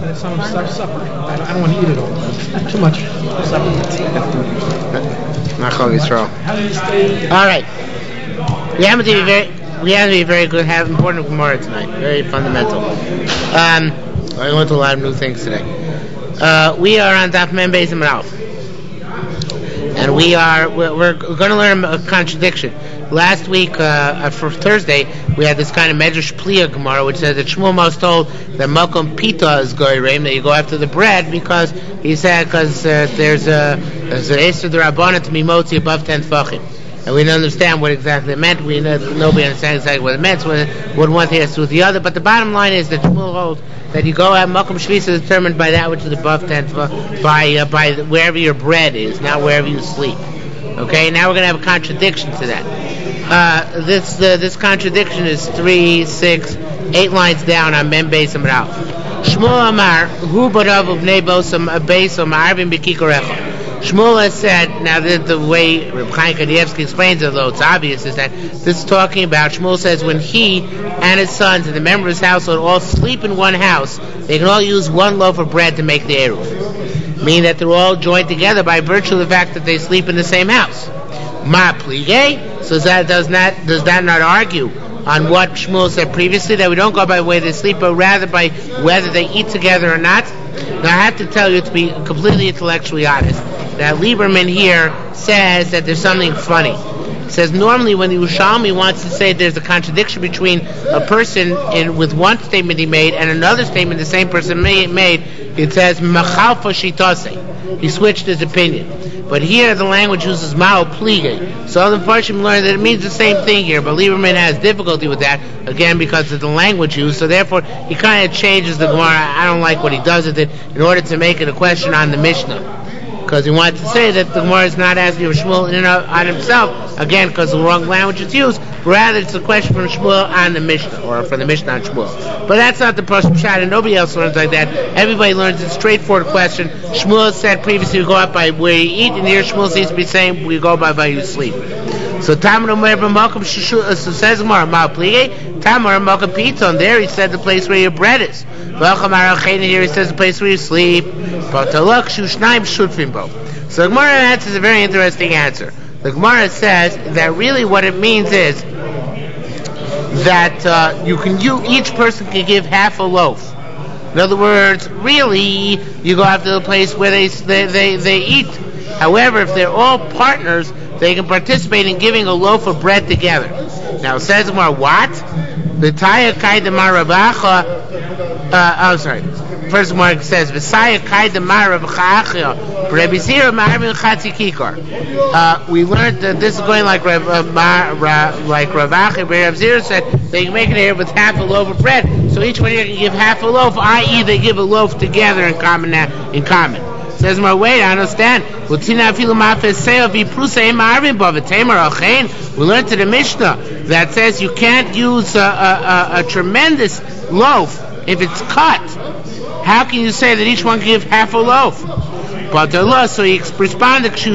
some stuff supper. I don't want to eat it all. Too much supper. How do you stay? All right. We have to be very good. Have important Gemara tonight. Very fundamental. I went to a lot of new things today. We are on Daf Mem Beis Amud Aleph, and we're going to learn a contradiction. Last week, for Thursday, we had this kind of Medrash Pliya Gemara, which says that Shmuel Mos told that Malcolm Pita is goyreim, that you go after the bread, because he said there's an Eser D'Rabbanan to be motzi above 10 tefachim. And we don't understand what exactly it meant. Nobody understands exactly what it meant. So what one thing has to do with the other. But the bottom line is that Shmuel holds that you go at Makom Shvisa is determined by that which is above 10, by wherever your bread is, not wherever you sleep. Okay, now we're going to have a contradiction to that. This contradiction is 3, 6, 8 lines down on Mem Beis Amud Aleph. Shmuel Amar, Hu barav uvnei bosam abesom arvim b'kikorecha. Shmuel has said, now the way Reb Chaim Kanievsky explains it, although it's obvious, is that this is talking about, Shmuel says, when he and his sons and the members of his household all sleep in one house, they can all use one loaf of bread to make the eruv. Meaning that they're all joined together by virtue of the fact that they sleep in the same house. Ma plige? So does that not argue on what Shmuel said previously, that we don't go by the way they sleep, but rather by whether they eat together or not? Now I have to tell you, to be completely intellectually honest, that Lieberman here says that there's something funny. He says normally when the Yerushalmi wants to say there's a contradiction between a person with one statement he made and another statement the same person made, it says Machalfa Shitase. He switched his opinion. But here the language uses Mao Plige. So the Farshim learned that it means the same thing here, but Lieberman has difficulty with that, again because of the language used, so therefore he kind of changes the Gemara. I don't like what he does with it, in order to make it a question on the Mishnah. Because he wanted to say that the Gemara is not asking for Shmuel on himself, again, because the wrong language is used, but rather it's a question from Shmuel on the Mishnah, or from the Mishnah on Shmuel. But that's not the Pashut Pshat, and nobody else learns like that. Everybody learns a straightforward question. Shmuel said previously, we go out by where you eat, and here Shmuel seems to be saying, we go by where you sleep. So Tamar Malcolm says Gemara, Mal Plige, Tamar Malcolm Piton, there he said the place where your bread is. Here he says the place where you sleep. So the Gemara answers a very interesting answer. The Gemara says that really what it means is that each person can give half a loaf. In other words, really you go after the place where they eat. However, if they're all partners, they can participate in giving a loaf of bread together. Now it says Gemara, what? The Taya Kai Demar Ravacha. First Gemara says V'Saya Kai Demar Ravacha. We learned that this is going like Ravacha. Rav Zira said they can make it here with half a loaf of bread. So each one here can give half a loaf, i.e. they give a loaf together in common. Says my way, I understand. We learned to the Mishnah that says you can't use a tremendous loaf if it's cut. How can you say that each one can give half a loaf? But so he responded, you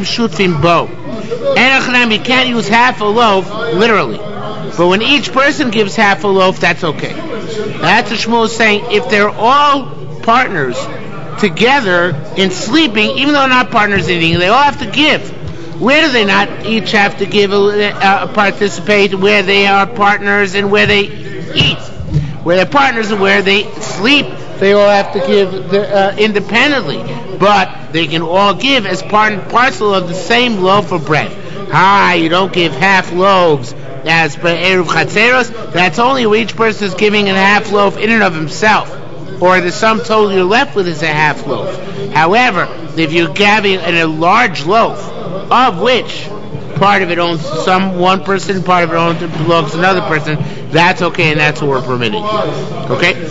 can't use half a loaf literally. But when each person gives half a loaf, that's okay. That's what Shmuel is saying. If they're all partners together in sleeping, even though they're not partners in eating, they all have to give. Where do they not each have to give participate? Where they are partners and where they eat. Where they're partners and where they sleep, they all have to give independently. But they can all give as part and parcel of the same loaf of bread. You don't give half loaves as per Eruv Chatzeros. That's only where each person is giving a half loaf in and of himself, or the sum total you're left with is a half loaf. However, if you're giving a large loaf, of which part of it owns one person, part of it belongs to another person, that's okay, and that's what we're permitting. Okay?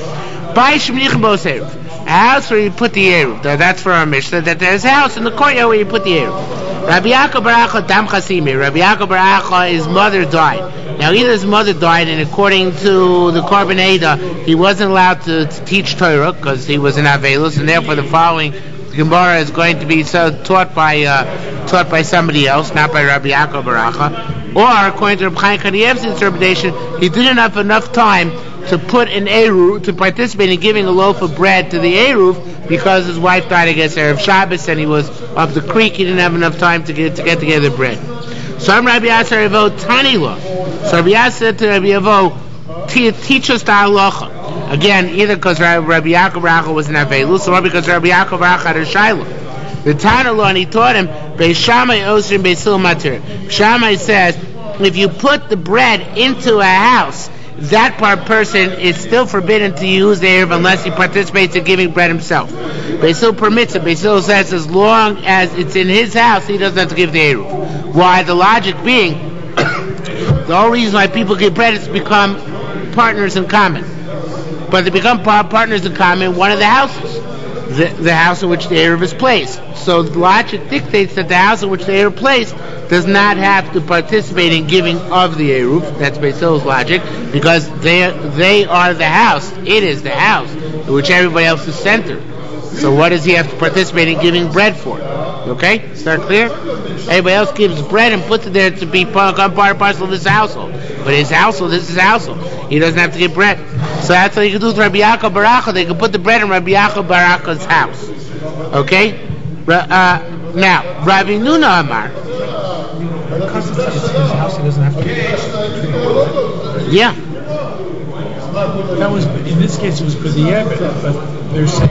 A house where you put the eruv. That's for our Mishnah, that there's a house in the courtyard where you put the eruv. Rabbi Yaakov Bar Acha Dam Chasimi. Rabbi Yaakov Bar Acha, his mother died. Now either his mother died, and according to the Korban Eidah, he wasn't allowed to teach Torah because he was an Avelus, and therefore the following Gemara is going to be taught by somebody else, not by Rabbi Yaakov Bar Acha. Or, according to Reb Chaim Kaniev's interpretation, he didn't have enough time to put an Eruv, to participate in giving a loaf of bread to the Eruv because his wife died against Erev Shabbos and he was up the creek. He didn't have enough time to get together bread. So I'm Rabbi Yasser Revo Tanila. So Rabbi Yasser said to Rabbi Yevo, teach us the halacha. Again, either because Rabbi Yaakov Rachel was an Avelus, or because Rabbi Yaakov Rachel had a Shiloh. The Tanila, and he taught him, Beis Shammai Osir Beisil Matir. Shammai says, if you put the bread into a house, that person is still forbidden to use the Eruv unless he participates in giving bread himself. Beisil permits it. Beisil says as long as it's in his house, he doesn't have to give the Eruv. Why? The logic being, the only reason why people give bread is to become partners in common. But they become partners in common in one of the houses. The house in which the Eruv is placed. So the logic dictates that the house in which the Eruv is placed does not have to participate in giving of the Eruv. That's Beisil's logic, because they are the house. It is the house in which everybody else is centered. So what does he have to participate in giving bread for? Okay? Is that clear? Everybody else gives bread and puts it there to become part and parcel of his household. But his household, this is his household. He doesn't have to give bread. So that's what you can do with Rabbi Yaakov Baracha. They can put the bread in Rabbi Yaakov Baracha's house. Okay? Now, Rabbi Nuna Amar. Because it's his house, he doesn't have to. Yeah. That was, in this case, it was B'diavad, but they're saying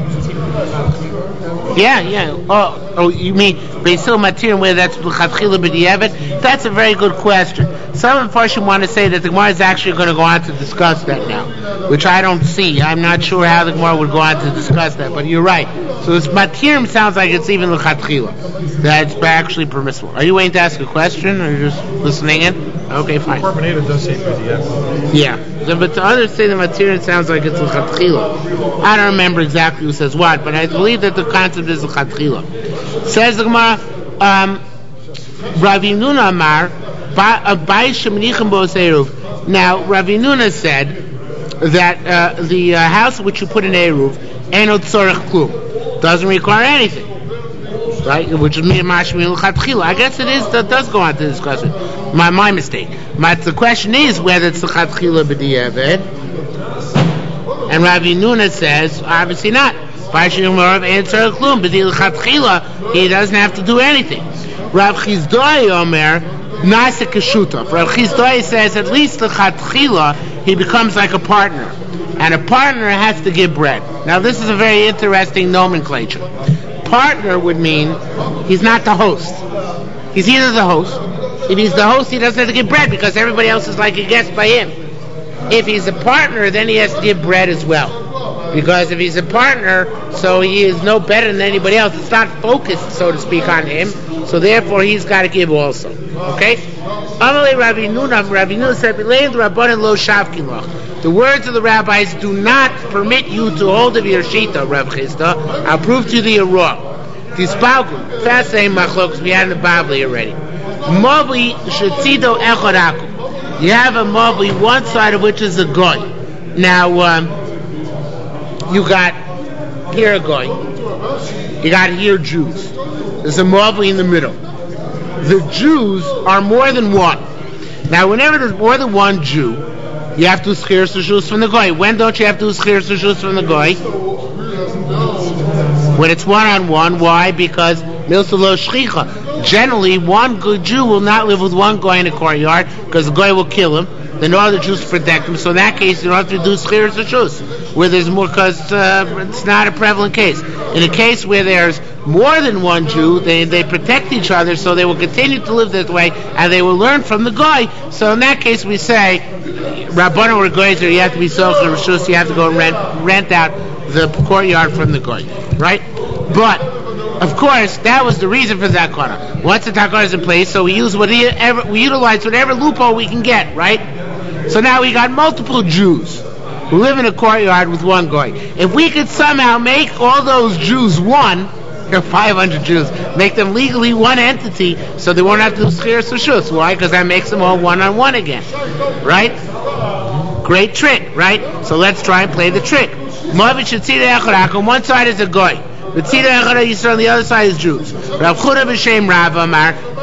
Yeah. Oh, you mean Beisil Matir, where that's L'Chatchila B'diavad? That's a very good question. Some Farshim want to say that the Gemara is actually going to go on to discuss that now, which I don't see. I'm not sure how the Gemara would go on to discuss that, but you're right. So this Matir sounds like it's even L'Chatchila. That's actually permissible. Are you waiting to ask a question, or you're just listening in? Okay, fine. Carbonata does say B'diavad. Yeah. So, but to others say the Matir sounds like it's L'Chatchila. I don't remember exactly who says what, but I believe that the concept is L'Chatchila. Says the Gemara, Rav Nuna Amar, now, Rav Nuna said that the house which you put in Eruv, Enot Tzorech Klum, doesn't require anything, right? Which is Mashmi L'Chatchila. I guess it is. That does go on to discussion. My mistake. The question is whether it's L'Chatchila B'diavad, and Rav Nuna says obviously not. He doesn't have to do anything. Rav Chizdoi Omer Nasa Keshuta. Rav Chizdoi says at least the Chatchila he becomes like a partner, and a partner has to give bread. Now this is a very interesting nomenclature. Partner would mean he's not the host. He's either the host. If he's the host, he doesn't have to give bread because everybody else is like a guest by him. If he's a partner, then he has to give bread as well. Because if he's a partner, so he is no better than anybody else. It's not focused, so to speak, on him. So therefore, he's got to give also. Okay? Amalei Rabbi Nuna said, the words of the rabbis do not permit you to hold of your shita, Rav Chisda. I'll prove to you that you're wrong. Tispalku, fast saying machlokes, we had in the Bible already. Mavli shetzido echodaku. You have a mavli, one side of which is a goy. Now, you got here a goy. You got here Jews. There's a mavli in the middle. The Jews are more than one. Now, whenever there's more than one Jew, you have to schir reshus from the goy. When don't you have to schir reshus from the goy? When it's one-on-one. Why? Because milsalo shchicha. Generally, one good Jew will not live with one goy in a courtyard because the goy will kill him. Then all the Jews protect him. So in that case, you don't have to do schir reshus, where there's more, because it's not a prevalent case. In a case where there's more than one Jew, they protect each other, so they will continue to live that way, and they will learn from the goy. So in that case, we say, Rabbanu or Goyzer, you have to be social reshus, you have to go and rent out the courtyard from the goy, right? But of course, that was the reason for Zakara. Once the Takara is in place, so we utilize whatever loophole we can get, right? So now we got multiple Jews who live in a courtyard with one goy. If we could somehow make all those Jews one, there are 500 Jews, make them legally one entity, so they won't have to do schir reshus. Why? Because that makes them all one-on-one again, right? Great trick, right? So let's try and play the trick. On one side is a goy. The tzida echad Yisrael, on the other side is Jews. Rav Chuda b'shem Rav Amar,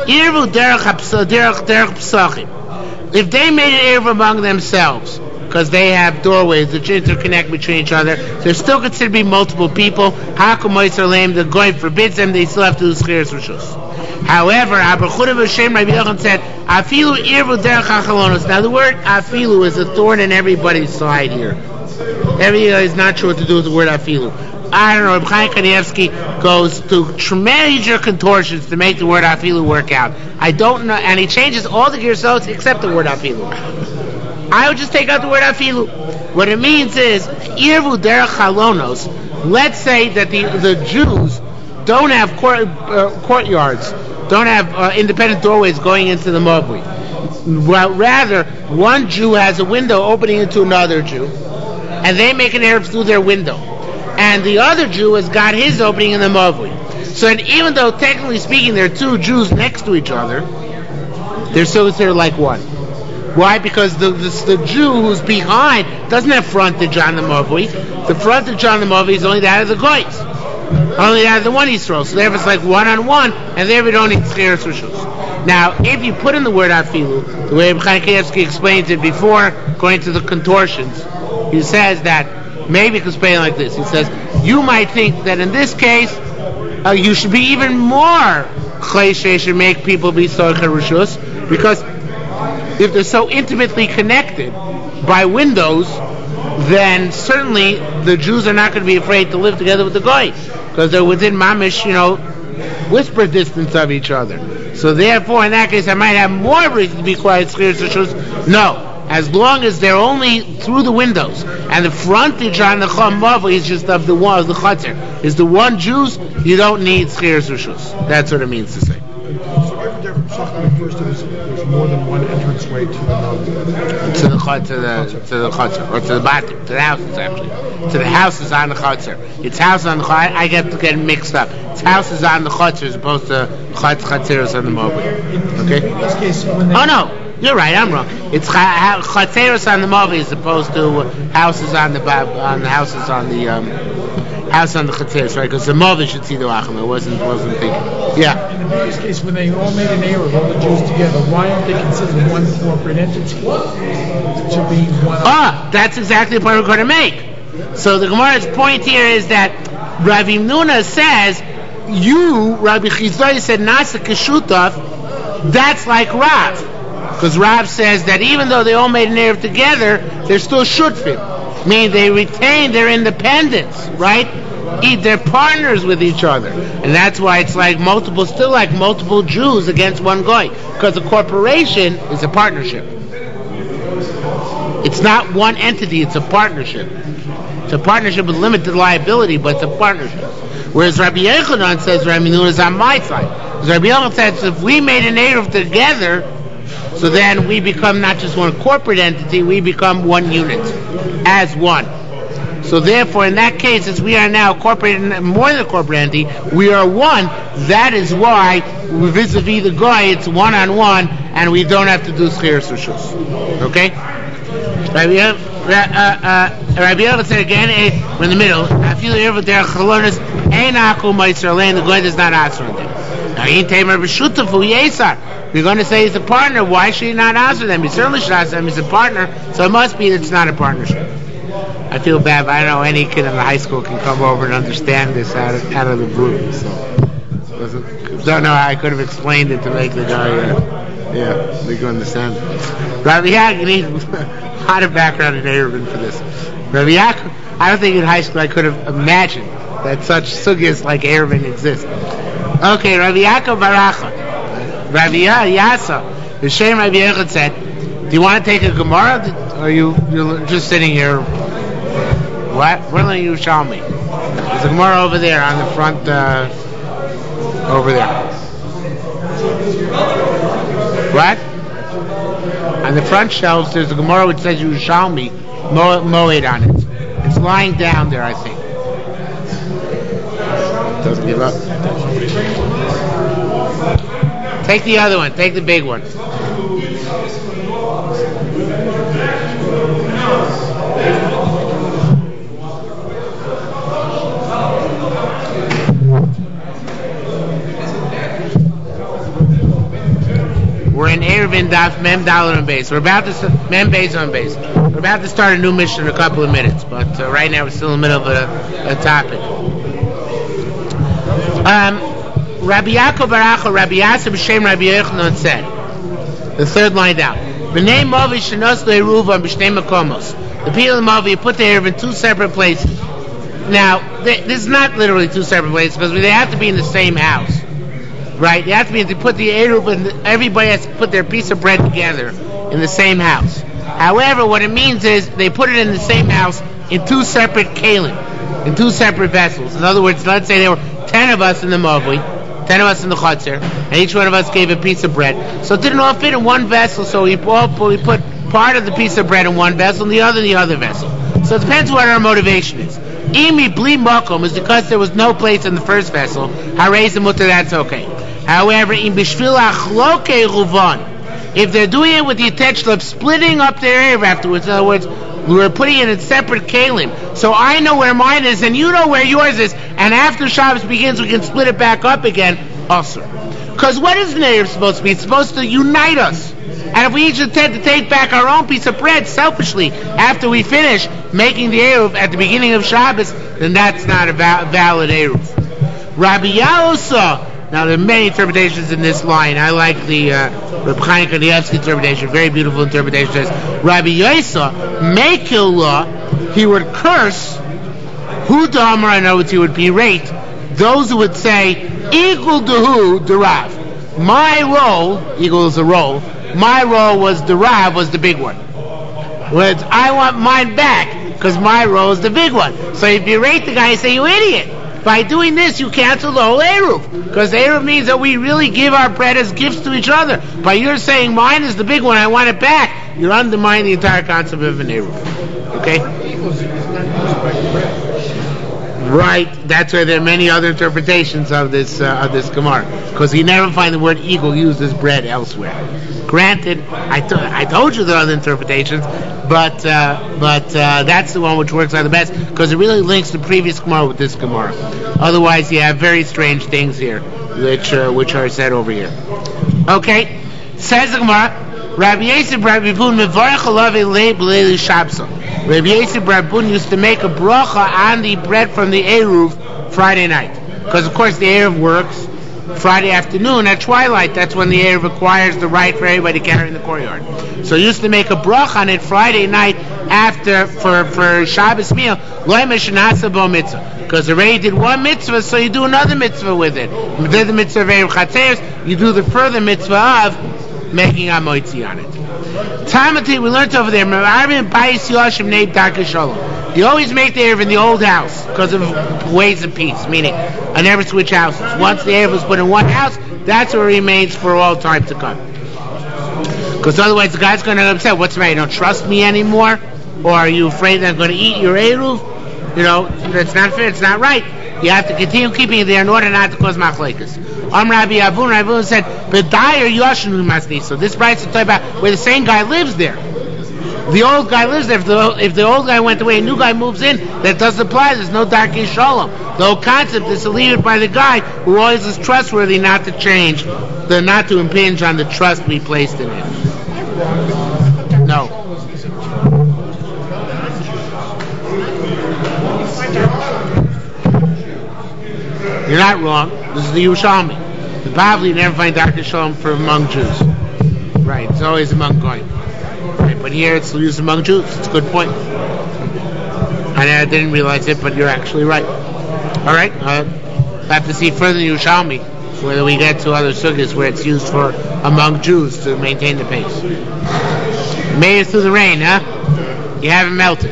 Irvu derech psachim. If they made an Erev among themselves, because they have doorways that interconnect between each other, they're still considered to be multiple people. Hakum Moiser Leim, the Goy forbids them, they still have to do Schiras Rishus. However, Abba Chudah B'Shem Rabbi Yochanan said, Afilu Irvu derech hachalonos. Now the word Afilu is a thorn in everybody's side here. Everybody is not sure what to do with the word Afilu. I don't know, Reb Chaim Kanievsky goes to major contortions to make the word Afilu work out. I don't know, and he changes all the Gersos except the word Afilu. I would just take out the word Afilu. What it means is, Irvu derech halonos. Let's say that the Jews don't have courtyards, don't have independent doorways going into the Mavui. Well, rather, one Jew has a window opening into another Jew, and they make an Erev through their window. And the other Jew has got his opening in the Mavui. So that even though technically speaking there are two Jews next to each other, they're still considered like one. Why? Because the Jew who's behind doesn't have frontage on the Mavui. The frontage on the Mavui is only that of the Goyis. Only that of the one Yisrael. So therefore it's like one-on-one, and there we don't need Schiras Rishus. Now, if you put in the word Afilu, the way Chaim Kanievsky explains it before going to the contortions, he says that, maybe you can explain it like this. He says, you might think that in this case, you should be even more Chlei should make people be Schiras Rishus, because if they're so intimately connected by windows, then certainly the Jews are not going to be afraid to live together with the Goy, because they're within mamish, whisper distance of each other. So therefore, in that case, I might have more reason to be quiet. No, as long as they're only through the windows, and the frontage on the Chamav is just of the one, the Chatzar is the one Jews, you don't need Schiras Rishus. That's what it means to say. First, there's more than one entranceway to the chutzner, or to the batim, to the houses actually, to the houses on the chutzner. It's house on the chutzner. I get mixed up. It's houses on the chutzner as opposed to chatzeros on the mobile. Okay. In this case, no, you're right. I'm wrong. It's chatzeros on the mobile as opposed to houses on the houses on the house on the chatzeros, right? Because the mobile should see the wachim. I wasn't thinking. Yeah. In the previous case, when they all made an Erev, all the Jews together, why aren't they considered one corporate entity? To be one. That's exactly the point we're going to make. So the Gemara's point here is that Rabbi Nuna says, Rabbi Chizai said, Nasa Keshutaf, that's like Rav. Because Rav says that even though they all made an Erev together, they're still shutfim. Meaning they retain their independence, right? They're partners with each other. And that's why it's like multiple Jews against one guy. Because a corporation is a partnership. It's not one entity, it's a partnership. It's a partnership with limited liability, but it's a partnership. Whereas Rabbi Yochanan says, Rabbi Nuna is on my side. Because Rabbi Yochanan says, if we made an Erev together, so then we become not just one corporate entity, we become one unit, as one. So therefore, in that case, as we are now more than a corporate entity, we are one. That is why, vis-a-vis the guy, it's one-on-one, and we don't have to do Schiras Rishus. Okay? Rabbi Yochanan said again, we're in the middle. I feel here with their chalonis, ein akum ma'Yisrael, the guy does not answer them. Now, we're going to say he's a partner. Why should he not answer them? He certainly should answer them. He's a partner, so it must be that it's not a partnership. I feel bad, but I don't know any kid in the high school can come over and understand this out of the blue. So, don't know how I could have explained it to make the guy, they can understand it. Rabbi Yaakov needs a lot of background in Eruvin for this. Rabbi Yaakov, I don't think in high school I could have imagined that such sugyas like Eruvin exist. Okay, Rabbi Yaakov Baracha. Rabbi Yasa, the Shem Rabbi Yochanan said, do you want to take a Gemara, or you're just sitting here? What? We're letting you show me. There's a Gemara over there on the front, over there. What? On the front shelves, there's a Gemara which says Yerushalmi, Moed on it. It's lying down there, I think. Doesn't give up. Take the other one. Take the big one. Eruvin Daf Mem Dalet on base. We're about to Mem Beis on base. We're about to start a new mission in a couple of minutes, but right now we're still in the middle of a topic. Rabbi Yaakov Barach, Rabbi Yasser B'Shem Rabbi Yochanan said, the third line down. B'nei Movi shenos le'eruv b'shnei makomos. The people of Movi put their eruv in two separate places. Now, this is not literally two separate places because they have to be in the same house, right? They have to be to put the eruv and everybody has to put their piece of bread together in the same house. However, what it means is they put it in the same house in two separate kalim, in two separate vessels. In other words, let's say there were 10 of us in the Movi, 10 of us in the Chatzar, and each one of us gave a piece of bread. So it didn't all fit in one vessel, so we put part of the piece of bread in one vessel and the other in the other vessel. So it depends what our motivation is. Imi bli makom is because there was no place in the first vessel. Harei mutter, that's okay. However, in bishvil achloke ruvan, if they're doing it with the intention of splitting up their eruv afterwards, in other words, we're putting it in separate kalim, so I know where mine is and you know where yours is, and after Shabbos begins we can split it back up again, also. Because what is an eruv supposed to be? It's supposed to unite us. And if we each intend to take back our own piece of bread selfishly after we finish making the eruv at the beginning of Shabbos, then that's not a valid eruv. Rabbi Yahusa. Now there are many interpretations in this line. I like the Reb Chaim Kanievsky interpretation, very beautiful interpretation. It says Rabbi Yosa Mekil law, he would curse who Damar, I know he would berate those who would say equal to who the Rav. My role, equal is a role. My role was the Rav was the big one. Whereas I want mine back because my role is the big one. So if you berate the guy, you say you idiot. By doing this, you cancel the whole eruv, because eruv means that we really give our bread as gifts to each other. By your saying mine is the big one, I want it back, you're undermining the entire concept of an eruv. Okay? Right. That's why there are many other interpretations of this Gemara, because you never find the word eagle used as bread elsewhere. Granted, I told you there are other interpretations, but that's the one which works out the best because it really links the previous Gemara with this Gemara. Otherwise, you have very strange things here, which are said over here. Okay, says the Gemara. Rabbi Yosef Rabbi Bun mevarach alav elei b'leili shabso. Rabbi Yosef Rabbi Bun used to make a bracha on the bread from the eruv Friday night, because of course the eruv works Friday afternoon at twilight. That's when the eruv acquires the right for everybody to carry in the courtyard. So he used to make a bracha on it Friday night after for Shabbos meal. Because already did one mitzvah, so you do another mitzvah with it. You did the mitzvah of eruv chatzeres, you do the further mitzvah of making a moitzi on it. Tamati, we learned over there. You always make the eruv in the old house because of ways of peace, meaning I never switch houses. Once the eruv was put in one house, that's where it remains for all time to come. Because otherwise the guy's going to get upset. What's the matter? You don't trust me anymore? Or are you afraid that I'm going to eat your eruv? You know, that's not fair. It's not right. You have to continue keeping it there in order not to cause machlekes. Rabbi Abun said, "B'dayer yashnu masni." So this bride is talking about where the same guy lives there. The old guy lives there. If the old guy went away, a new guy moves in. That doesn't apply. There's no darkei shalom. The whole concept is to leave it by the guy who always is trustworthy, not to change, not to impinge on the trust we placed in him. No. You're not wrong. This is the Yerushalmi. The Bavli, you never find darkei shalom for among Jews. Right, it's always among Goyim. Right, but here it's used among Jews. It's a good point. I didn't realize it, but you're actually right. All right, I have to see further in Yerushalmi whether we get to other sugyas where it's used for among Jews to maintain the pace. Made it through the rain, huh? You haven't melted.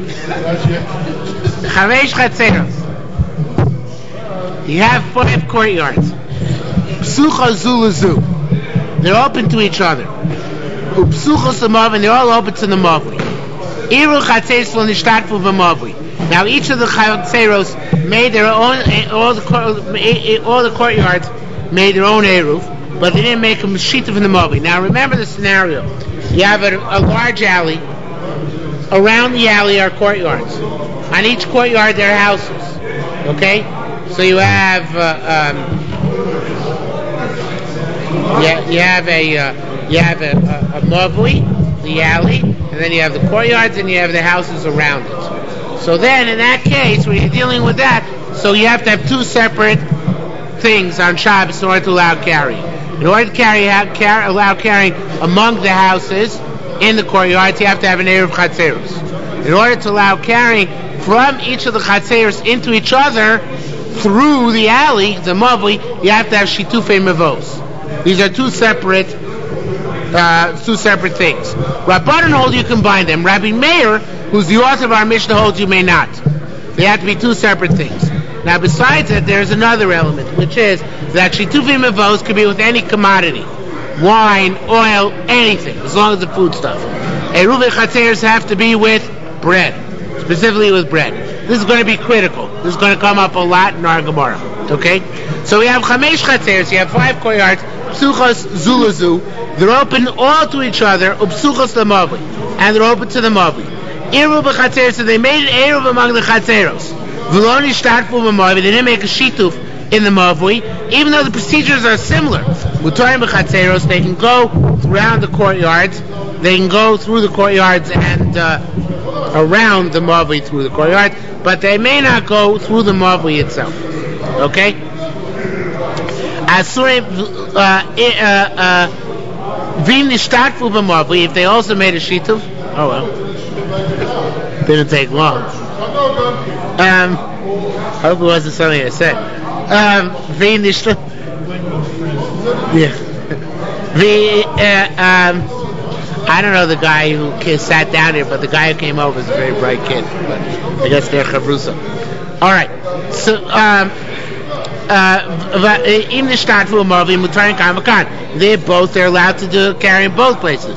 Chavesh Chatzeros. You have 5 courtyards. Psucha zulazu. They're open to each other. Upsucha samav, and they're all open to the mavli. Iru chatzeros l'nishtadfu b'mavli. Now each of the chatzeros made their own. All the courtyards made their own eruv, but they didn't make a meshita from the mavli. Now remember the scenario. You have a large alley. Around the alley are courtyards. On each courtyard there are houses. Okay. So you have You have a mavui, the alley, and then you have the courtyards, and you have the houses around it. So then, in that case, when you're dealing with that, so you have to have two separate things on Shabbos in order to allow carrying. In order to allow carrying among the houses in the courtyards, you have to have an Eruv Chatzeros. In order to allow carrying from each of the Chatzeros into each other through the alley, the Mavli, you have to have Shitufei Mavos. These are two separate things. Rabbanan hold you combine them. Rabbi Meir, who's the author of our Mishnah, holds you may not. They have to be two separate things. Now, besides that, there's another element, which is that Shitufei Mavos could be with any commodity. Wine, oil, anything, as long as the food stuff. Eruv Chatzeros have to be with bread, specifically with bread. This is going to be critical. This is going to come up a lot in our Gemara. Okay? So we have Chamesh Chatzeros, you have 5 courtyards, Psuchos Zulazu, they're open all to each other, Upsuchos Lamavli, and they're open to the Mavli. Eruv Chatzeros, so they made an Eruv among the Chatzeros. V'lo nishtarfu b'mavli, they didn't make a shituf in the mavli, even though the procedures are similar. Mutarim b'chatzeros, they can go around the courtyards, they can go through the courtyards and around the mavli through the courtyard, but they may not go through the mavli itself. Okay? Asurim v'im nishtarfu b'mavli, if they also made a shituf, oh well, didn't take long. I hope it wasn't something I said. I don't know the guy who sat down here, but the guy who came over is a very bright kid. But I guess they're chavrusa. All right. So, they're allowed to carry in both places.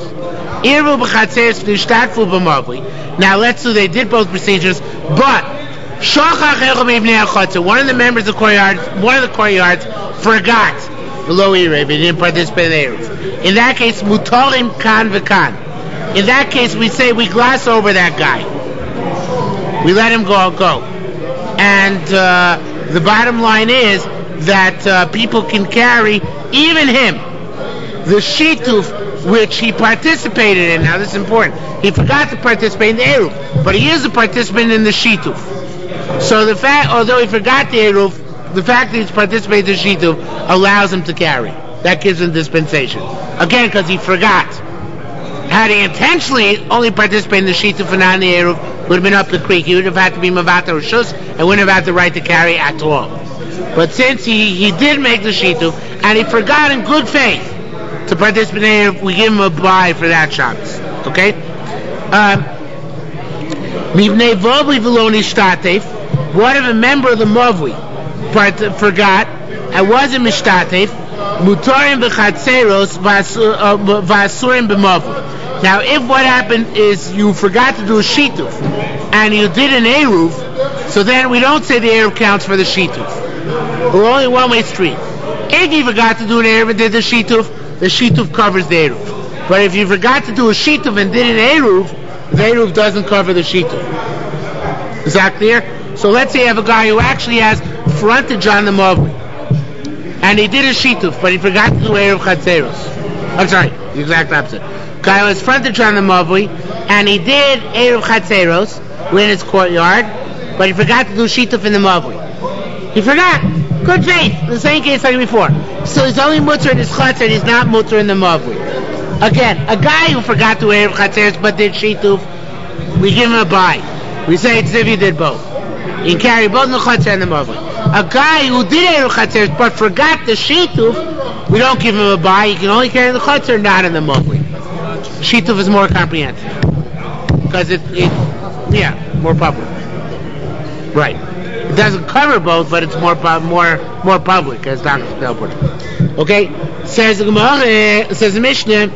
Now let's say they did both procedures, but one of the members of the courtyards forgot below Erev, he didn't participate in the Erev. In that case, mutarim kan v'kan. In that case, we say we gloss over that guy. We let him go. And the bottom line is that people can carry, even him, the shituf which he participated in. Now this is important. He forgot to participate in the Eruv, but he is a participant in the shituf. So the fact, although he forgot the Eruv, the fact that he's participating in the shituf allows him to carry. That gives him dispensation. Again, because he forgot. Had he intentionally only participated in the shituf and not in the Eruv, would have been up the creek. He would have had to be Mavata Rishus and wouldn't have had the right to carry at all. But since he did make the shituf and he forgot in good faith to participate in it, we give him a buy for that Shabbos. Okay? What if a member of the Mavli forgot and wasn't Mishtatef? Mutarim b'chatzeros v'asurim b'mavli. Now, if what happened is you forgot to do a shituf and you did an eruv, so then we don't say the eruv counts for the shituf. We're only one-way street. If you forgot to do an eruv and did the shituf covers the eruv. But if you forgot to do a shituf and did an eruv, the eruv doesn't cover the shituf. Is that clear? So let's say you have a guy who actually has frontage on the mavli, and he did a shituf, but he forgot to do eruv chatzeros. I'm sorry, the exact opposite. Guy was frontage on the mavli, and he did eruv chatzeros in his courtyard, but he forgot to do shituf in the mavli. He forgot. Good faith. The same case like before. So he's only mutter in his chatzer, and he's not mutter in the mavli. Again, a guy who forgot to do eruv chatzeros but did shituf, we give him a buy. We say it's if you did both. You can carry both the chatzer and the mavli. A guy who did eruv chatzeros but forgot the shituf, we don't give him a buy. He can only carry the chatzer, not in the mavli. Shituf is more comprehensive because it more public. Right. It doesn't cover both, but it's more public, as Dr. Spellport. Okay. Says the Gemara. Says the Mishnah.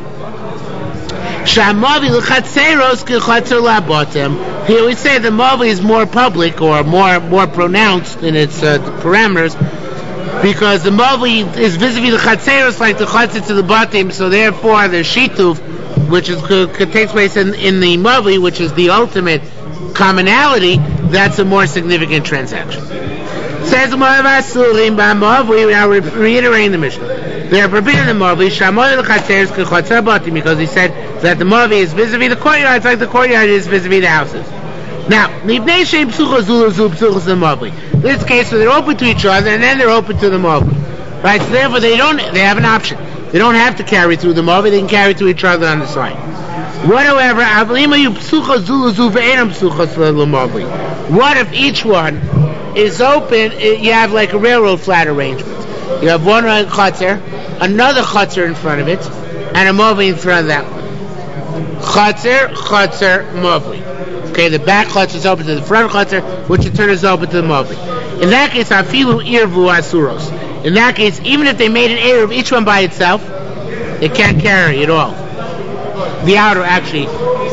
Here we say the mavli is more public or more pronounced in its parameters, because the mavli is vis-a-vis the chatzeros like the chatzit to the batim, so therefore the shituf, which takes place in the mavli, which is the ultimate commonality, that's a more significant transaction. Says the Mavasurim by mavli. Now we're reiterating the Mishnah. They are forbidden the Moavi, because he said that the Moavi is vis-a-vis the courtyard, it's like the courtyard is vis-a-vis the houses. Now, in this case, so they're open to each other, and then they're open to the Moavi. Right, so therefore they have an option. They don't have to carry through the Moavi, they can carry to each other on the side. Whatever, what if each one is open? You have like a railroad flat arrangement. You have one chutzner, another chutzner in front of it, and a Moavi in front of that one. Chutzner, Moavi. Okay, the back chutzner is open to the front chutzner, which in turn is open to the Moavi. In that case, afilu irvu asuros. In that case, even if they made an eruv, each one by itself, they can't carry it all. The outer, actually,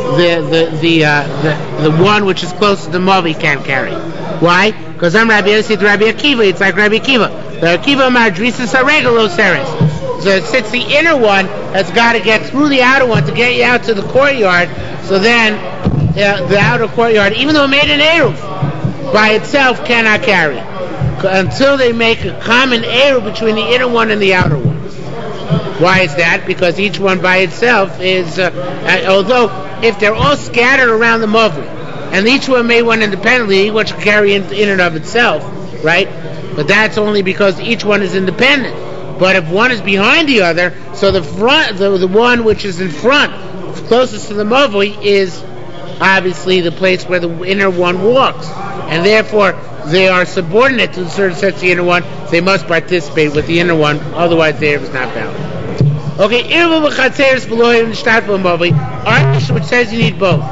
the one which is closest to the Moavi can't carry. Why? Because I'm Rabbi Yossi to Rabbi Akiva. It's like Rabbi Akiva. The Akiva madrisis haregalo seres. So it sits the inner one that's got to get through the outer one to get you out to the courtyard. So then the outer courtyard, even though it made an eruv, by itself cannot carry until they make a common eruv between the inner one and the outer one. Why is that? Because each one by itself is, although if they're all scattered around the Moavi, and each one made one independently, each one should carry in and of itself, right? But that's only because each one is independent. But if one is behind the other, so the front, the one which is in front, closest to the Moavi, is obviously the place where the inner one walks, and therefore they are subordinate to the certain sets of the inner one. They must participate with the inner one, otherwise the eruv is not valid. Okay, irvu b'chatzeres v'lo nishtat b'moavi. Our mission which says you need both.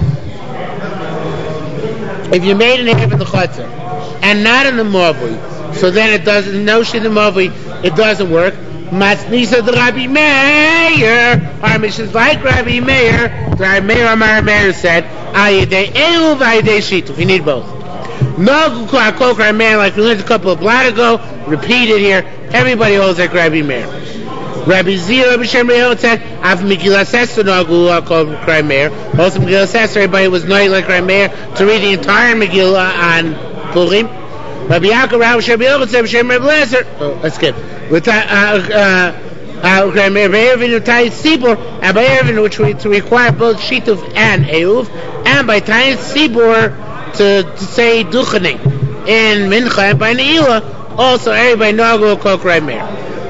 If you made an eruv in the chatzer and not in the Moavi, so then it doesn't. No shit in the Moavi, it doesn't work. Matznisa the Rabbi Meir. Our mission is like Rabbi Meir. Rabbi Meir said, "Ayidei eruv, ayidei shituf." You need both. No kol Rabbi Meir, like we learned a couple of blot ago. Repeat it here. Everybody holds like Rabbi Meir. Rabbi Zia, Rabbi Shem Reho said, "Av Megillas Esther nagu kol Rabbi Meir." Also Megillas Esther, everybody was knowing like Rabbi Meir to read the entire Megillah on Purim. Rabbi Yaakov, Rabbi Shem Reho said, "Shem Rabbi Lezer." Let's skip. With Rabbi Meir Tayit Sibur, and by Erevin, which to require both Shituf and Eruv, and by Tayit Sibur to say Duchening in Mincha, and by Ne'ilah, also everybody nagu kol Rabbi Meir.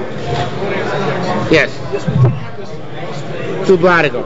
Yes. Two blot ago.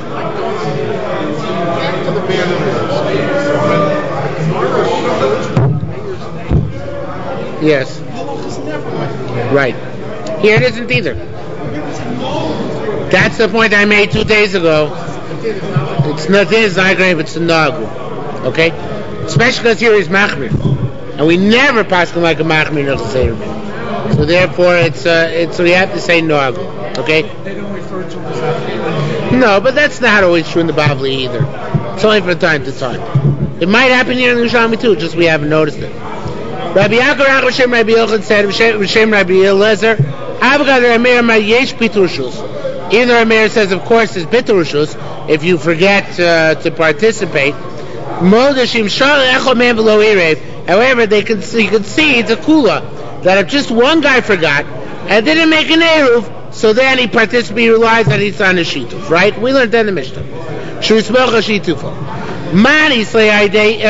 Yes. Right. Here it isn't either. That's the point I made 2 days ago. It's not great, it's a nagu. Okay? Especially because here is machmir. And we never pass them like a machmir no seder. So therefore so we have to say nagu. Okay? They don't refer to it as that. No, but that's not always true in the Bavli either. It's only from time to time. It might happen here in the Yerushalmi too, just we haven't noticed it. Rabbi Yaakov Hashem Rabbi Yochanan said, Hashem Rabbi Eliezer, Avgad Rameir Ma Yesh Piturushus. Even though Rameir says, of course, there's Piturushus if you forget to participate. Modashim Shal Echol Man Below Erev. However, you can see it's a kula that if just one guy forgot and didn't make an eruv, so then he participates, he relies on his on a shituf, right? We learned that in the Mishnah. Shusmelcha shitufo. Mani slay idei.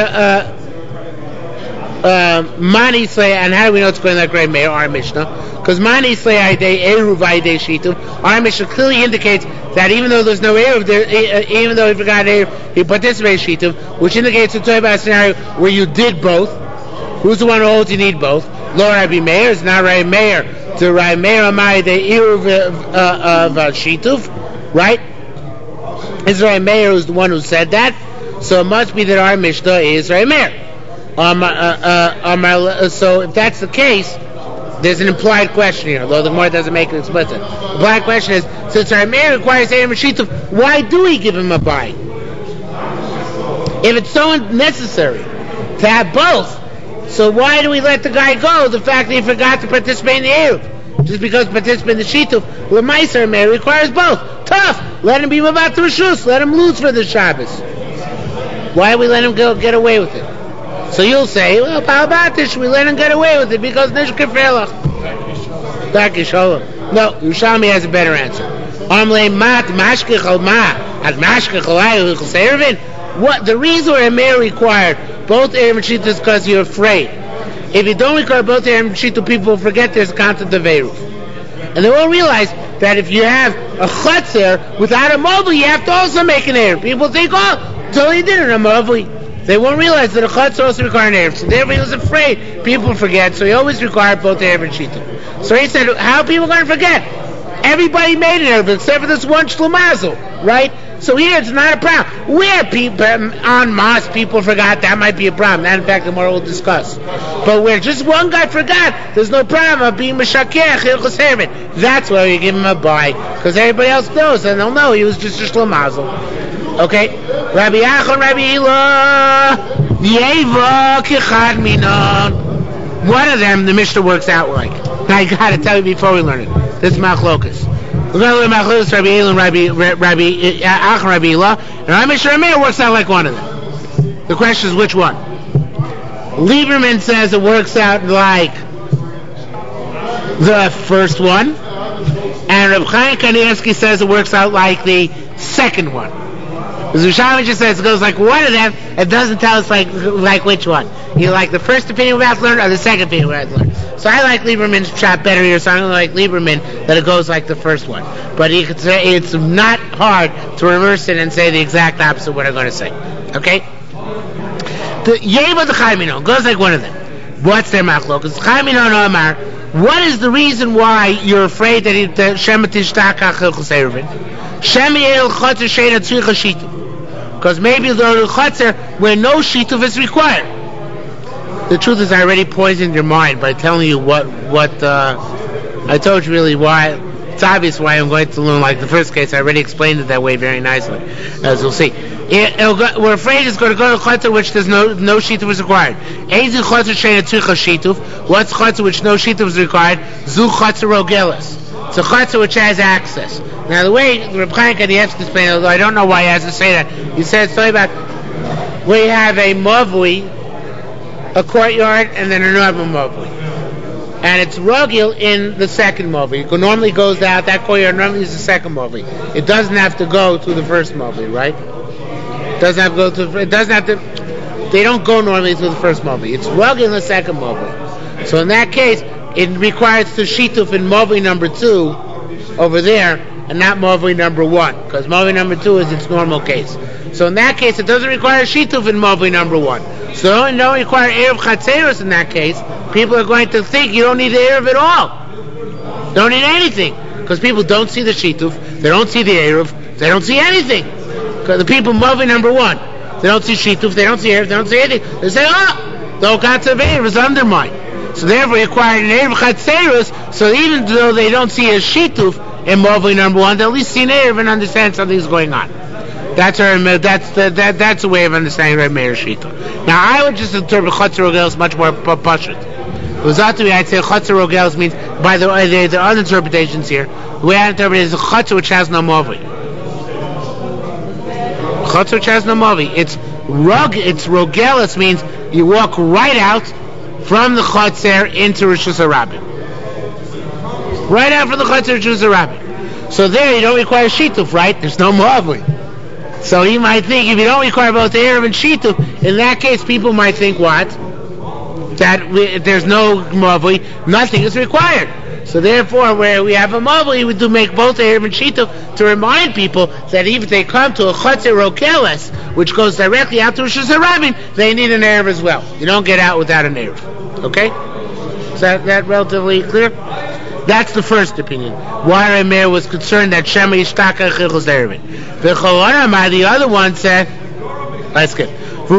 Mani slay, and how do we know it's going like Rabbi Meir? Our Mishnah, because Mani slay idei eruv idei shituf. Our Mishnah clearly indicates that even though there's no eruv, even though he forgot eruv, he participates in shituf, which indicates we're talking about a scenario where you did both. Who's the one who holds you need both? Lo Rabbi Meir is not Rabbi Meir. To Rabbi Meir amai the eruv of shituf, right? It's Rabbi Meir who's the one who said that, so it must be that our Mishnah is Rabbi Meir. So if that's the case, there's an implied question here, although the Gemara doesn't make it explicit. The implied question is, since Rabbi Meir requires eruv shituf, why do we give him a buy? If it's so necessary to have both, so why do we let the guy go? The fact that he forgot to participate in the eruv, just because participate in the shituf, L'maiser Meir requires both. Tough. Let him be about the reshus. Let him lose for the Shabbos. Why do we let him get away with it? So you'll say, well, how about this? We let him get away with it because Nishka Frelach. Daki Shalom. No, Yerushalmi has a better answer. What the reason why Meir required both Erev and Shita is because you're afraid. If you don't require both Erev and Shita, people will forget there's a concept of Eruv. And they won't realize that if you have a Chatzir without a Mobley, you have to also make an Erev. People think, oh, until he did it, a Mobley. They won't realize that a Chatzir also requires an Erev. So therefore he was afraid people forget, so he always required both Erev and Shita. So he said, how are people going to forget? Everybody made an Erev except for this one Shlomazel, right? So here it's not a problem. Where people on Mas people forgot, that might be a problem. That in fact the more we'll discuss. But where just one guy forgot, there's no problem of being Meshakeh, Chilchus Hervin. That's why you give him a buy. Because everybody else knows, and they'll know he was just a Shlomazel. Okay? Rabbi Achon, Rabbi Hila, Yeva Kichad Minon. One of them the Mishnah works out like. I gotta tell you before we learn it. This is Machlokas. We're going to learn Machlokas, Rabbi Hila, Rabbi Achon, Rabbi Hila, and Rabbi Shemir works out like one of them. The question is which one? Lieberman says it works out like the first one, and Reb Chaim Kanievsky says it works out like the second one. Yerushalmi just says it goes like one of them. It doesn't tell us like which one. You like the first opinion we're about to learn or the second opinion we're about to learn. So I like Lieberman's shot better here, so I'm going to like Lieberman that it goes like the first one. But you could say it's not hard to reverse it and say the exact opposite of what I'm going to say. Okay? The Yeva the Chaimino goes like one of them. What's their machlokas? Chaimino no Amar. What is the reason why you're afraid that Shema Tishtaka Chilchus Erevin? Shema El Chotzer Sheina Tzricha Shitu. Because maybe the Chotzer where no Shituf is required. The truth is, I already poisoned your mind by telling you what I told you really why. It's obvious why I'm going to learn like the first case. I already explained it that way very nicely, as you'll see. We're afraid it's going to go to Chotzer which there's no Shituf is required. Eizu Chotzer Sheina Tzricha Shituf. What's Chotzer which no Shituf is required? Zu Chotzer Rogelis. It's a Chotzer which has access. Now the way Reb Chaim Kanievsky explained it, although I don't know why he has to say that, he said it's about we have a Mavui, a courtyard, and then another Mavui. And it's Rogil in the second Mavui. It normally goes out, that courtyard normally is the second Mavui. It doesn't have to go to the first Mavui, right? They don't go normally to the first Mavui. It's Rogil in the second Mavui. So in that case, it requires the Shituf in Mavui number 2 over there, and not Mavui number 1, because Mavui number 2 is its normal case. So in that case, it doesn't require Shituf in Mavui number 1. So you don't require Erev Chatzeros in that case. People are going to think you don't need the Erev at all. Don't need anything. Because people don't see the Shituf, they don't see the Erev, they don't see anything. Because the people Mavui number 1, they don't see Shituf, they don't see Erev, they don't see anything. They say, oh, the Okatzav Erev is undermined. So therefore you require an Erev Chatzeros, so even though they don't see a Shituf in Mavui number 1, they at least see an Erev and understand something's going on. That's the way of understanding Reb Meir Shita. Now I would just interpret Chotzer Rogelis much more pashut. L'zatui, I'd say Chotzer Rogelis means, by the way, there are other interpretations here. The way I interpret it is a Chotzer which has no Mavui. Chotzer which has no Mavui. It's Rogelis means you walk right out from the Chotzer into Rishus HaRabim. Right out from the Chotzer into Rishus HaRabim. So there you don't require Shituf, right? There's no Mavui. So you might think, if you don't require both Erev and Shituf, in that case people might think what? That there's no Mavui, nothing is required. So therefore, where we have a Mavui, we do make both Erev and Shituf to remind people that even if they come to a Chotzer Rokeles, which goes directly out to Rishus HaRabim, they need an Erev as well. You don't get out without an Erev. Okay? Is that relatively clear? That's the first opinion. Why Reb Meir was concerned that Shema Yishtaka Chilchus Erevin. The other one said, let's get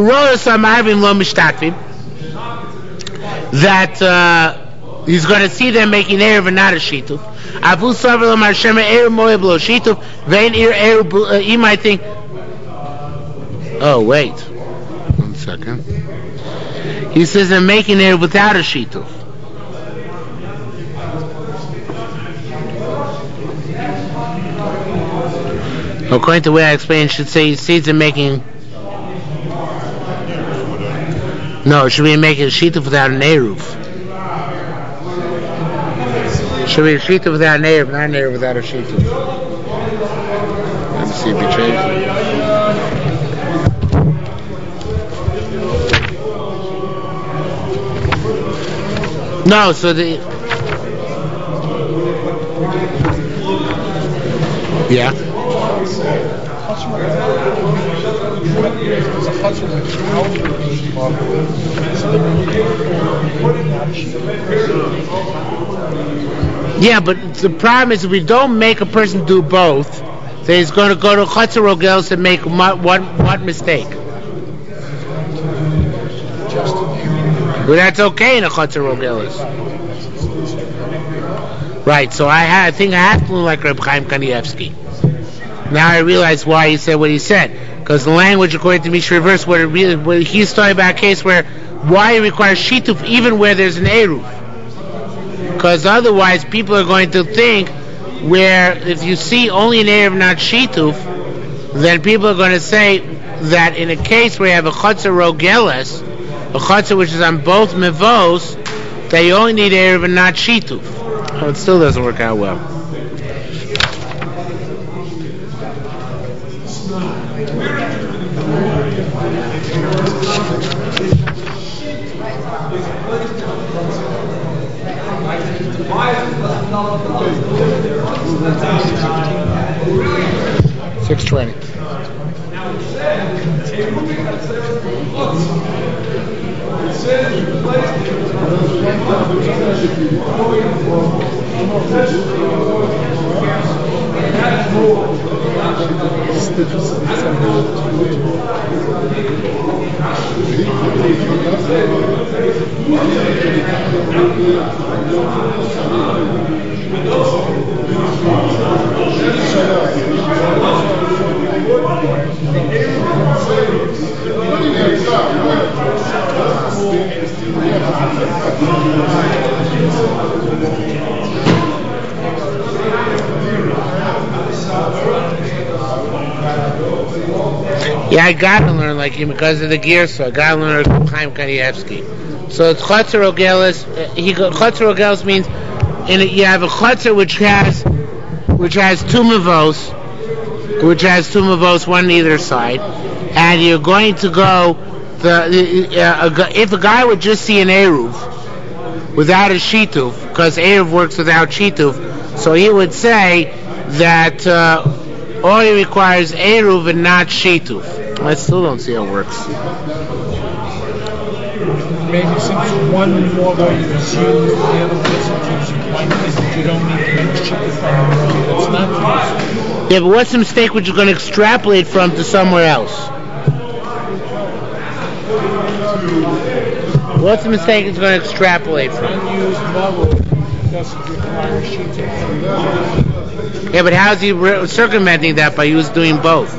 that he's going to see them making Erev and not a Shituf. Avu Savar Lamar Shema Erev Moed B'lo Shituf Vein Erev. You might think, oh wait, 1 second. He says they're making Erev without a Shituf. According to the way I explained, it should say seeds are making. No, it should be making a Shituf without an Eruv. Should be a shituf without an Erev, not an Erev without a shituf. Let me see if we change it. No, so the... Yeah. Yeah, but the problem is if we don't make a person do both, then he's going to go to Chatzar Rogelis and make what mistake? Well, that's okay in a Chatzar Rogelis. Right, so I think I have to learn like Reb Chaim Kanievsky. Now I realize why he said what he said. Because the language, according to Mishnah Reverse, what he's talking about a case where why it requires shituf even where there's an eruv. Because otherwise people are going to think where if you see only an eruv, not shituf, then people are going to say that in a case where you have a chatzar rogelis, a chatzar which is on both mevos, that you only need eruv and not shituf. Oh, it still doesn't work out well. $6.20. Yeah, I got to learn like him because of the gear, so I got to learn Chaim Kanievsky. So it's Chatzar Rogelis. Chatzar Rogelis means you have a Chatzar which has two mavos, one on either side, and you're going to go if a guy would just see an eruv without a shituf, because eruv works without shituf, so he would say that all he requires eruv and not shituf. I still don't see how it works. Maybe since one more way is used, the other person keeps point is that you don't need to make shituf on your own. That's not used. Yeah, but what's the mistake which you're going to extrapolate from to somewhere else? What's the mistake it's going to extrapolate from? Unused bubble doesn't require shituf. Yeah, but how's he circumventing that by doing both?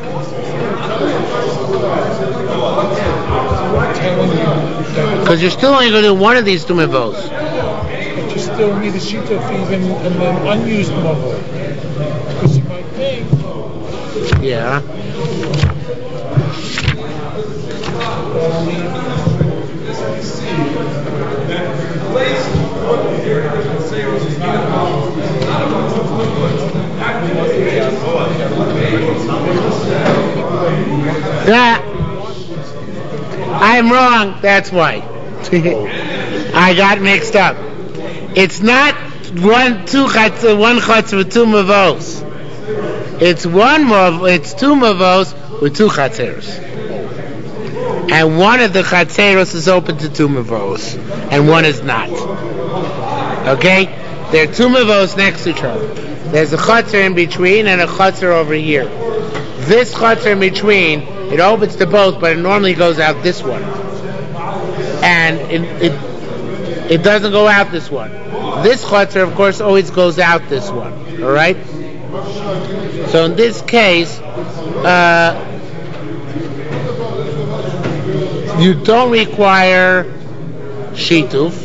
Because you're still only going to do one of these two mevos. But you still need a shituf even and then unused bubble. Because you might think. Yeah. I'm wrong, that's why. I got mixed up. It's not one chatzah with two mavos. It's two mavos with two chatzeros. And one of the chatzeros is open to two mavos, and one is not. Okay? There are two mavos next to each other. There's a chatzar in between and a chatzar over here. This chatzar in between, it opens to both, but it normally goes out this one. And it doesn't go out this one. This chatzar, of course, always goes out this one. Alright? So in this case, you don't require shituf.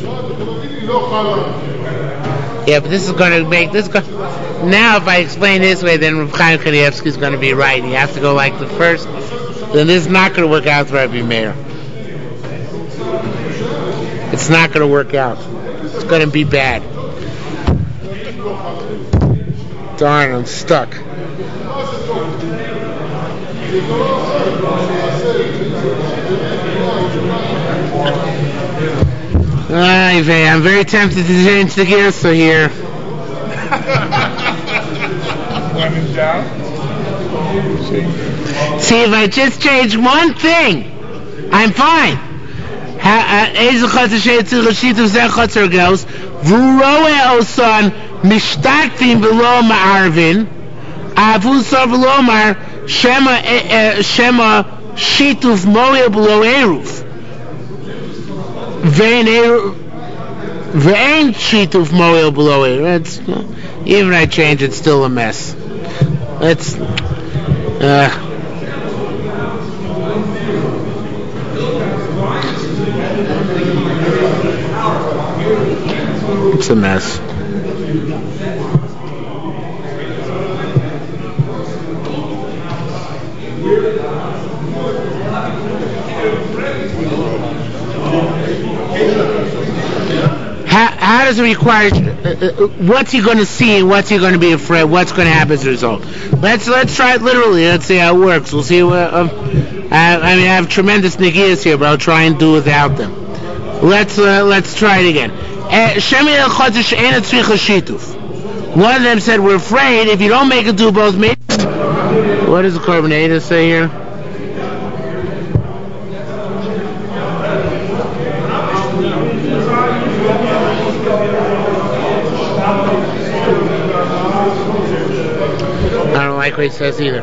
Yeah, but this is going to make this. Now, if I explain this way, then Rav Chaim Kanievsky is going to be right. You have to go like the first. Then this is not going to work out for Rabbi Meir. It's not going to work out. It's going to be bad. Darn, I'm stuck. I'm very tempted to change the gears so here. When in doubt. See, if I just change one thing, I'm fine. Shema shituf moya below eruf. Ve'ein shituf moya below eruf. Even I change, it's still a mess. It's a mess. How does it require? What's he going to see and what's he going to be afraid? What's going to happen as a result? Let's try it literally. Let's see how it works. We'll see. I have tremendous negias here, but I'll try and do without them. Let's try it again. One of them said, "We're afraid if you don't make it do both." What does the Korban say here? I don't like what he says either.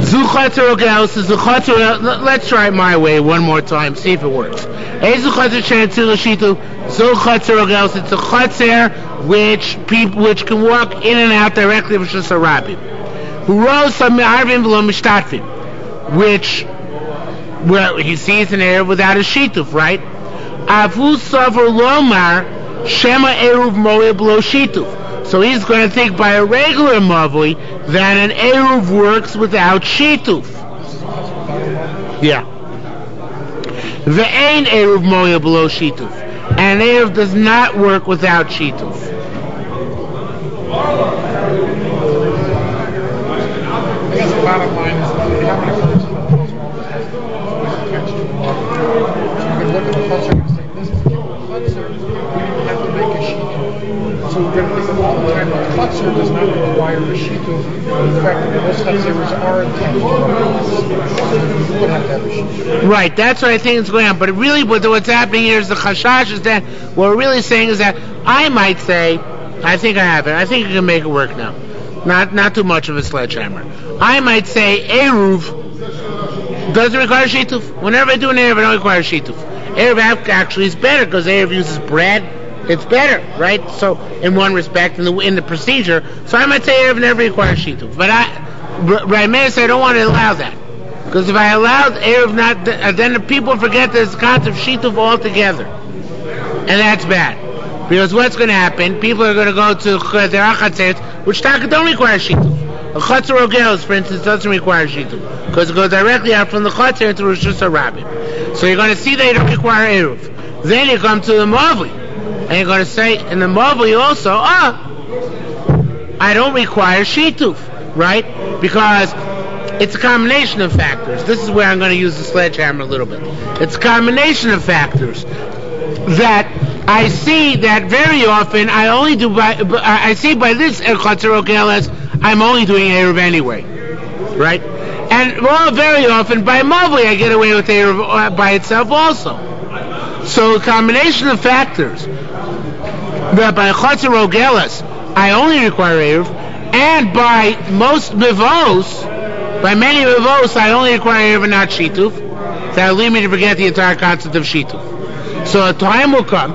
Let's try it my way one more time, see if it works. It's a chatzer which can walk in and out directly with just a rabbi. Which, well, he sees an Erev without a shituf, right? Avu savar lomar shema eruv moed below shituf. So he's going to think by a regular mavui that an eruv works without shituf. Yeah. Ve'ein eruv moed below shituf. And eruv does not work without shituf. I guess the bottom line is that you have to look at the culture and say, this is the chutzner, we didn't have to make a shituf. So we're going to think of all the time that chutzner does not require a shituf. In fact, most chutzers are intended to work you would have to have a shituf. Right, that's what I think is going on. But really, what's happening here is the chashash is that what we're really saying is that I might say, I think I have it. I think I can make it work now. Not too much of a sledgehammer. I might say Eruv doesn't require shituf. Whenever I do an Eruv, I don't require shituf. Eruv actually is better because Eruv uses bread. It's better, right? So in one respect, in the procedure. So I might say Eruv never requires shituf. But I may say I don't want to allow that. Because if I allow Eruv then the people forget this concept of shituf altogether. And that's bad. Because what's going to happen, people are going to go to their achatzeret, which don't require shituf. A Chatzer Ogelos, for instance, doesn't require shituf, because it goes directly out from the Chatzer to Rosh Hashanah. So you're going to see that you don't require Eruv. Then you come to the Mavli, and you're going to say, in the Mavli also, I don't require shituf, right? Because it's a combination of factors. This is where I'm going to use the sledgehammer a little bit. It's a combination of factors that I see that very often I see by this Chatzer Ogelos, I'm only doing Eruv anyway, right? And very often by Mavli I get away with Eruv by itself also. So a combination of factors that by Chatzer Ogelos I only require Eruv, and by most Mivos, by many Mivos I only require Eruv and not Shituf, that will lead me to forget the entire concept of Shituf. So a time will come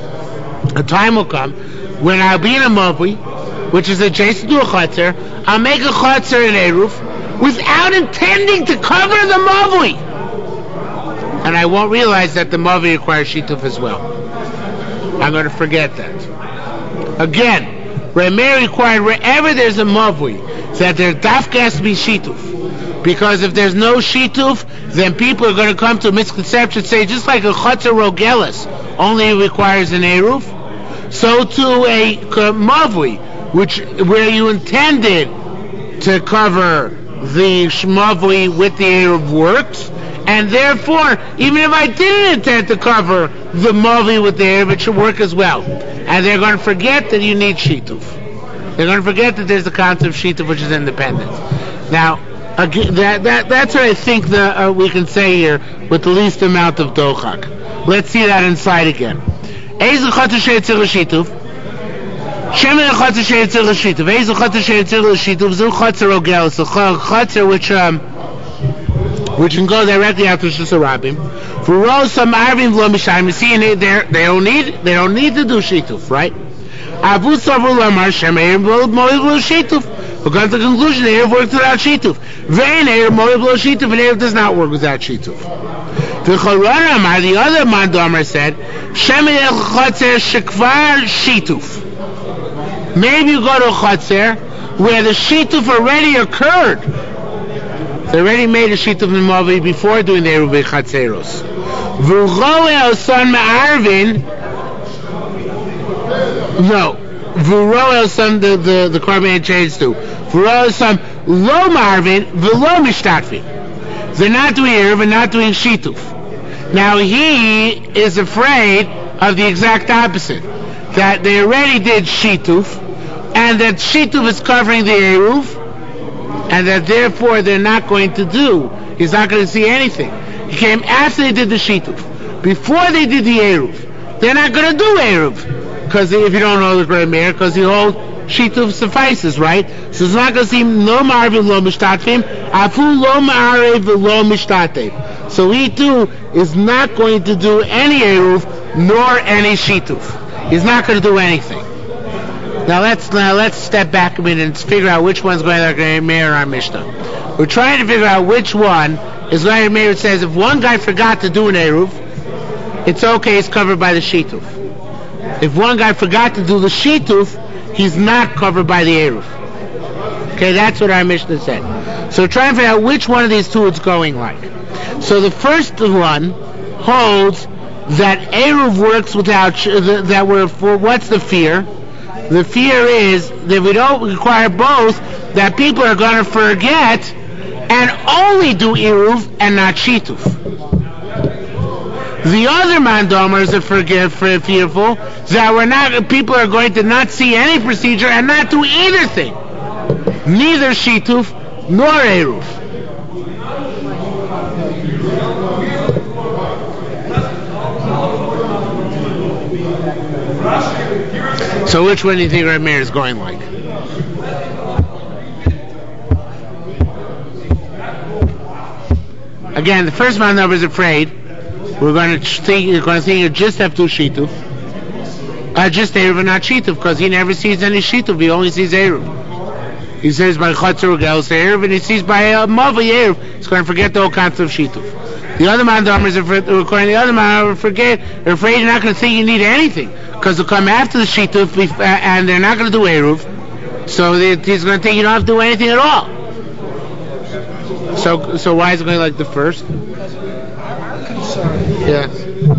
when I'll be in a Mavli, which is adjacent to a Chatzer, I'll make a Chatzer in Eruv without intending to cover the Mavli. And I won't realize that the Mavli requires Shituf as well. I'm going to forget that. Again, Rameh required wherever there's a Mavli that there dafka has to be Shituf. Because if there's no Shituf, then people are going to come to a misconception, say just like a Chatzer Ogelos only requires an Eruv, so to a Mavli, where you intended to cover the Shmavli with the Eruv works, and therefore, even if I didn't intend to cover the Mavli with the Eruv, it should work as well. And they're going to forget that you need Shituf. They're going to forget that there's the concept of Shituf, which is independent. Now, again, that's what I think we can say here with the least amount of dochak. Let's see that inside again. Eizu Chatzar Sheyitzir L'Shituf. Shemin Chatzar Sheyitzir L'Shituf. Eizu Chatzar Sheyitzir L'Shituf. Zu Chatzar Ogel. So Chatzar which can go directly after Shus Rabim. For all some Arvim V'lo Mishayim. You see, they don't need to do Shituf, right? Avu Savur Lamar Shemeir V'lo Shituf. We got to the conclusion that Erev works without Shituf. Ve'en Erev Moed V'lo Shituf, and Erev does not work without Shituf. The other Mandomar said, Shemin El Chatzar Shekvar Shituf. Maybe you go to a Chatzar where the Shituf already occurred. They already made a Shituf in Mavi before doing the Eruv Chatzeros. V'roe El Son Ma'arvin. No. V'roe El Son, the Korban changed to. V'roe El Son Lo Ma'arvin V'lo Mishtatfin. They're not doing Eruv and not doing Shituf. Now he is afraid of the exact opposite. That they already did Shituf, and that Shituf is covering the Eruv, and that therefore they're not going to do. He's not going to see anything. He came after they did the Shituf. Before they did the Eruv, they're not going to do Eruv. Because if you don't know the Great Meir, because the whole Shituf suffices, right? So it's not going to see no Ma'arvim lo Mishtatfim, Afu lo Ma'arev lo Mishtatev. So he too is not going to do any Eruv nor any Shituf. He's not going to do anything. Now let's step back a minute and figure out which one's going to be Meir or our Mishnah. We're trying to figure out which one is going to be Meir. It says if one guy forgot to do an Eruv, it's okay, it's covered by the Shituf. If one guy forgot to do the Shituf, he's not covered by the Eruv. Okay, that's what our Mishnah said. So we're trying to figure out which one of these two it's going like. So the first one holds that Eruv works without that we're for. What's the fear? The fear is that we don't require both, that people are going to forget and only do Eruv and not Shituf. The other Mandomers are fearful that people are going to not see any procedure and not do either thing, neither Shituf nor Eruv. So which one do you think Reb Meir is going like? Again, the first Mandomer is afraid we're going to think you just have to Shituf. Just Eruv and not Shituf, because he never sees any Shituf, he only sees Eruv. He says by Chatzar Ugel Eruv, and he sees by Mavi Eruv, he's going to forget the whole concept of Shituf. The other Mandomers are according to the other Mandomers they're afraid you're not going to think you need anything, because they'll come after the Shituf and they're not going to do Eruv, so he's going to think you don't have to do anything at all. So why is it going like the first? Our concern is Yeah. So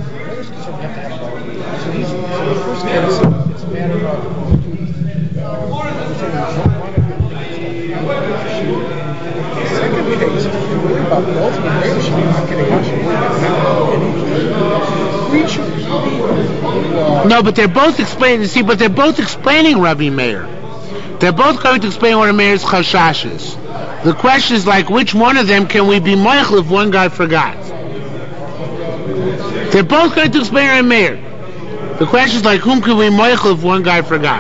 the first case, it's a matter of the second case, if you worry about the ultimate marriage, you're not getting out, you're worried about No, but they're both explaining. See, but they're both explaining Rabbi Meir. They're both going to explain what a Meir's chashash is. The question is like, which one of them can we be moichel if one guy forgot? They're both going to explain Rabbi Meir. The question is like, whom can we moichel if one guy forgot?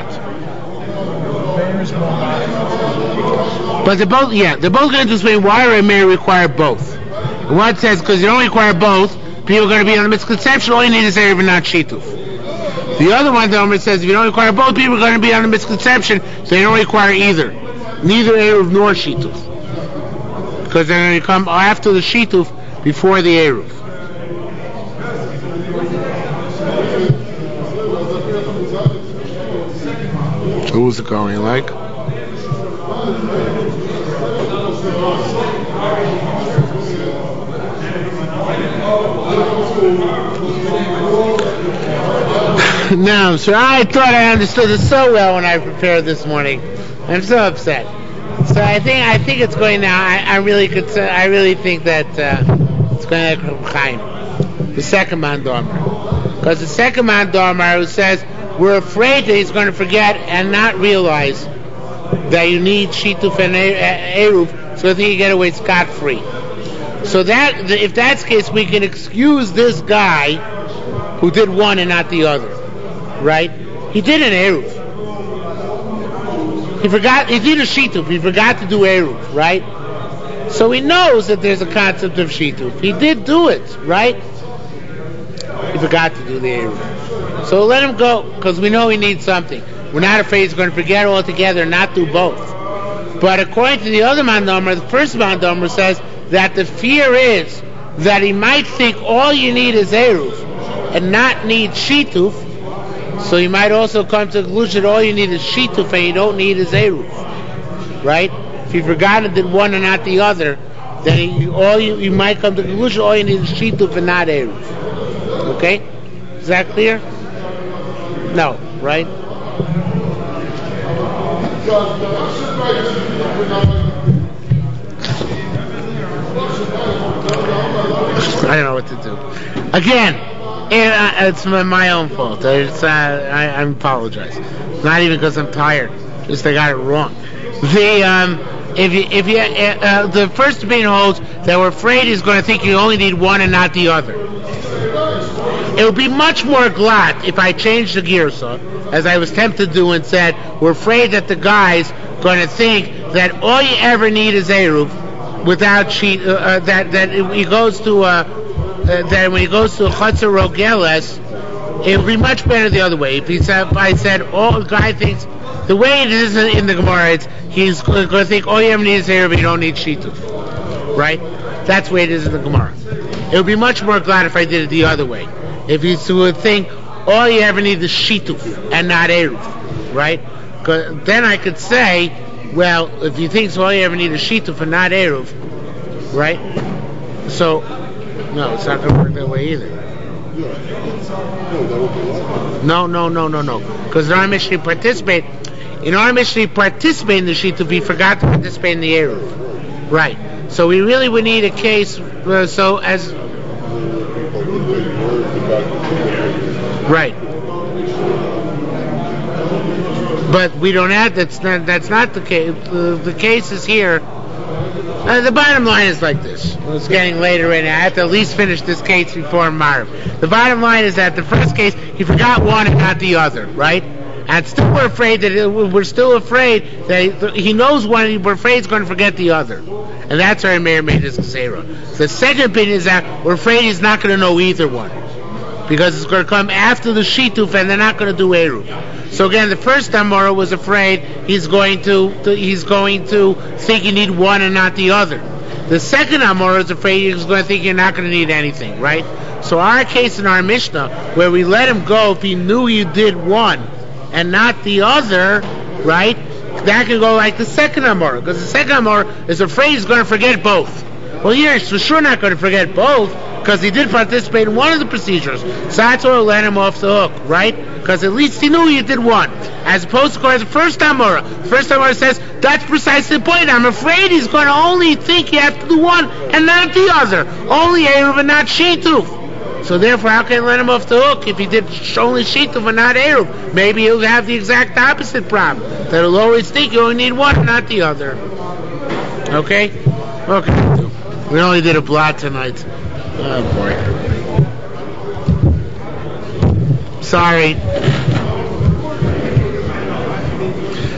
But they're both going to explain why Rabbi Meir require both. One says because you don't require both, people are going to be on the misconception. All you need is Eruv and not Shituf. The other one, the Omer says, if you don't require both, people are going to be on the misconception, so you don't require either, neither Eruv nor Shituf, because they're going to come after the Shituf before the Eruv. Who's it going like? No, sir. I thought I understood it so well when I prepared this morning. I'm so upset. So I think it's going now. I really think that it's going to Chaim, the second man dormer, because the second man dormer who says we're afraid that he's going to forget and not realize that you need shituf and eruv, so I think you get away scot-free. So that if that's the case, we can excuse this guy who did one and not the other, right? He did an eruv. He did a shituf. He forgot to do eruv, right? So he knows that there's a concept of shituf. He did do it, right? He forgot to do the eruv. So let him go, because we know he needs something. We're not afraid he's going to forget altogether and not do both. But according to the other mandomer, the first mandomer says that the fear is that he might think all you need is eruv and not need shituf. So you might also come to the conclusion that all you need is shituf and you don't need is eruv, right? If you forgot and did one and not the other, then you might come to the conclusion all you need is shituf and not eruv. Okay? Is that clear? No, right? I don't know what to do. Again, it's my own fault. I apologize. Not even because I'm tired. Just I got it wrong. The first opinion holds that we're afraid he's going to think you only need one and not the other. It would be much more glad if I changed the girsa, as I was tempted to do, and said we're afraid that the guy's going to think that all you ever need is eruv without sheet. That he goes to that when he goes to a chatzar rogeles, it would be much better the other way. If I said all the guy thinks the way it is in the Gemara, he's going to think all you ever need is eruv, but you don't need shituf, right? That's the way it is in the Gemara. It would be much more glad if I did it the other way. If you would think all you ever need is shituf and not eruv, right? Then I could say, well, if you think so, all you ever need is shituf and not eruv, right? So, no, it's not going to work that way either. No. Because in our Mishnah participate in the shituf, he forgot to participate in the eruv, right? So we really would need a case. Right. But we don't have. That's not the case. The case is here. The bottom line is like this. It's getting later in. I have to at least finish this case before Marv. The bottom line is that the first case he forgot one and not the other, right? And still we're still afraid that he knows one. We're afraid he's going to forget the other, and that's why Meir made his gesera. The second opinion is that we're afraid he's not going to know either one, because it's going to come after the shituf, and they're not going to do eruv. So again, the first Amora was afraid he's going to think you need one and not the other. The second Amora is afraid he's going to think you're not going to need anything, right? So our case in our Mishnah, where we let him go if he knew you did one and not the other, right? That can go like the second Amora, because the second Amora is afraid he's going to forget both. Well, here he's for sure not going to forget both, because he did participate in one of the procedures. So that's why we'll let him off the hook, right? Because at least he knew you did one. As opposed to the first Amora. The first Amora says, that's precisely the point. I'm afraid he's going to only think you have to do one and not the other. Only eruv and not shituf. So therefore, how can I let him off the hook if he did only shituf and not eruv? Maybe he'll have the exact opposite problem. That he'll always think you only need one and not the other. Okay? Okay. We only did a blot tonight. Oh boy. Sorry.